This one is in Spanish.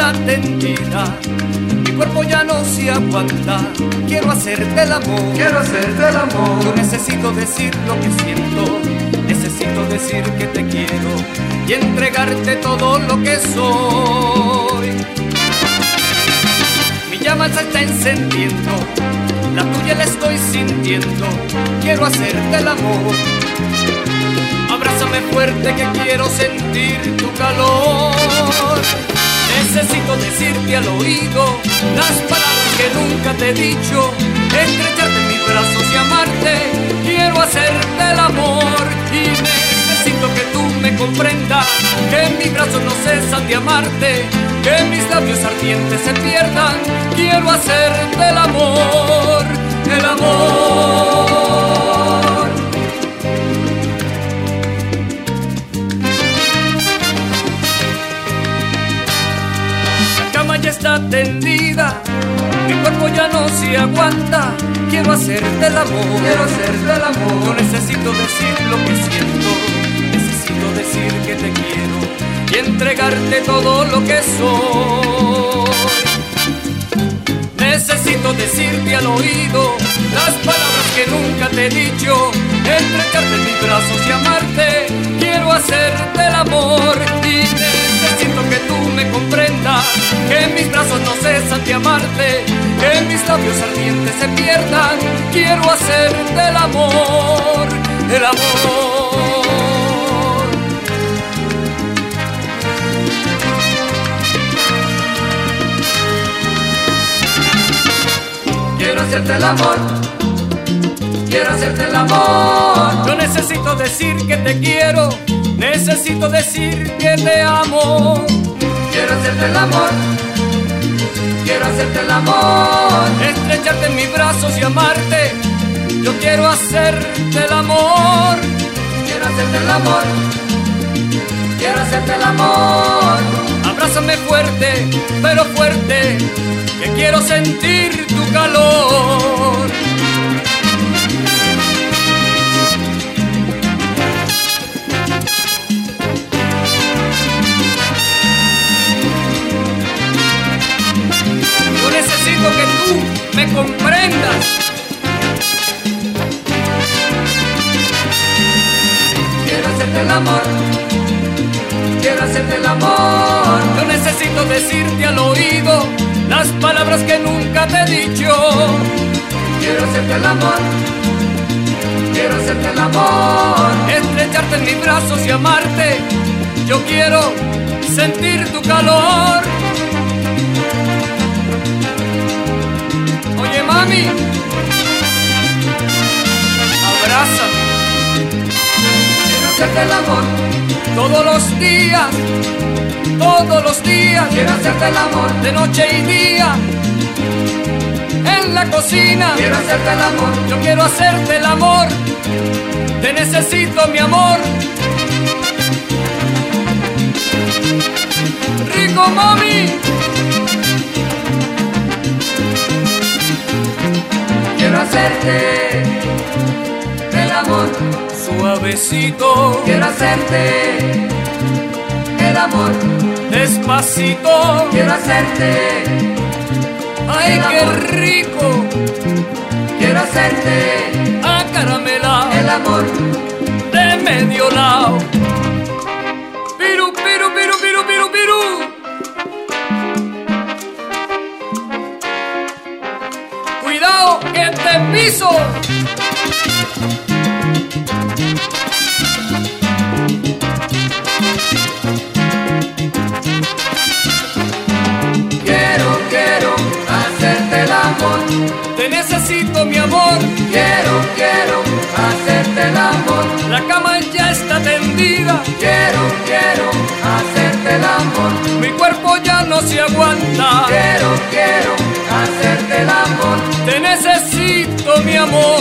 está tendida, mi cuerpo ya no se aguanta. Quiero hacerte el amor, quiero hacerte el amor. yo necesito decir lo que siento, necesito decir que te quiero y entregarte todo lo que soy. Mi llama se está encendiendo, la tuya la estoy sintiendo. Quiero hacerte el amor, abrázame fuerte que quiero sentir tu calor. Necesito decirte al oído las palabras que nunca te he dicho, estrecharte en mis brazos y amarte. Quiero hacerte el amor y necesito que tú me comprendas, que mis brazos no cesan de amarte, que mis labios ardientes se pierdan. Quiero hacerte el amor, el amor. Ya está tendida, mi cuerpo ya no se aguanta. Quiero hacerte el amor, quiero hacerte el amor. yo necesito decir lo que siento, necesito decir que te quiero y entregarte todo lo que soy. Necesito decirte al oído las palabras que nunca te he dicho, entregarte en mis brazos y amarte. Quiero hacerte el amor y necesito que tú me comprendas, que mis brazos no cesan de amarte, que mis labios ardientes se pierdan. Quiero hacerte el amor, el amor. Quiero hacerte el amor, quiero hacerte el amor. Yo necesito decir que te quiero, necesito decir que te amo. Quiero hacerte el amor, quiero hacerte el amor. Estrecharte en mis brazos y amarte. Yo quiero hacerte el amor. Quiero hacerte el amor, quiero hacerte el amor. Abrázame fuerte, pero fuerte, que quiero sentir tu calor. Yo necesito que tú me comprendas. Quiero hacerte el amor, quiero hacerte el amor. Yo necesito decirte al oído las palabras que nunca te he dicho. Quiero hacerte el amor, quiero hacerte el amor. Estrecharte en mis brazos y amarte. Yo quiero sentir tu calor. Oye mami, abrázame. Quiero hacerte el amor, Todos los días, todos los días, quiero hacerte el amor. de noche y día, en la cocina. Quiero hacerte el amor, Yo quiero hacerte el amor, te necesito mi amor. Rico mami, quiero hacerte el amor. suavecito, Quiero hacerte el amor, despacito. quiero hacerte, Ay, qué rico, quiero hacerte acaramelado, el amor. de medio lado. Piru, piru, piru, piru, piru, piru. Cuidado que te piso. Quiero hacerte el amor. Te necesito mi amor. Quiero hacerte el amor. La cama ya está tendida. Quiero hacerte el amor. Mi cuerpo ya no se aguanta. Quiero hacerte el amor. Te necesito mi amor.